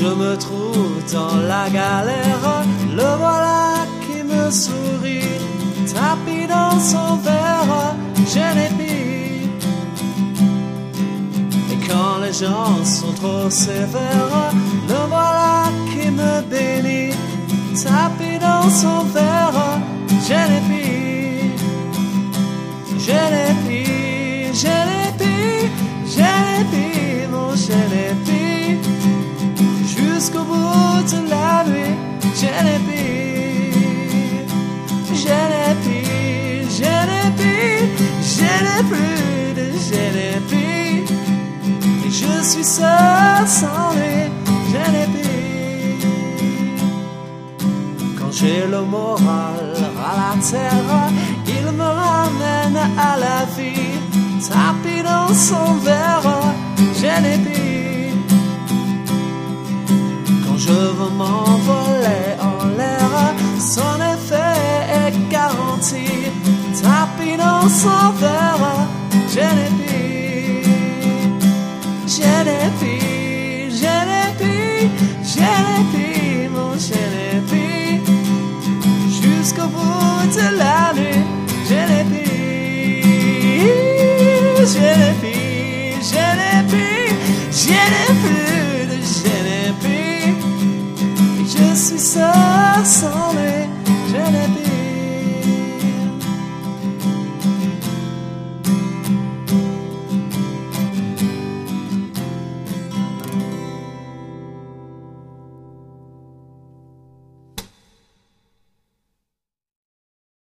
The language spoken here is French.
je me trouve dans la galère, le voilà qui me sourit, tapis dans son verre, je l'épie. Et quand les gens sont trop sévères, le voilà qui me bénit, tapis dans son verre, je l'épie. Je l'épie, je l'épie, je l'épie, mon je l'épie. Jusqu'au bout de la nuit, je l'épie. Je l'épie, je l'épie, je n'ai plus de je l'épie. Et je suis seul sans lui, je l'épie. Quand j'ai le moral à la terre, il me ramène à la vie, tapis dans son verre, je l'épie. Quand je veux m'envoler en l'air, son effet est garanti, tapis dans son verre, je l'épie. Je l'épie, je l'épie, je l'épie, mon je l'épie. Jusqu'au bout de la nuit, je l'épie, je l'épie, je l'épie, je n'ai plus de je l'épie. Je suis seul sans lui, je l'épie.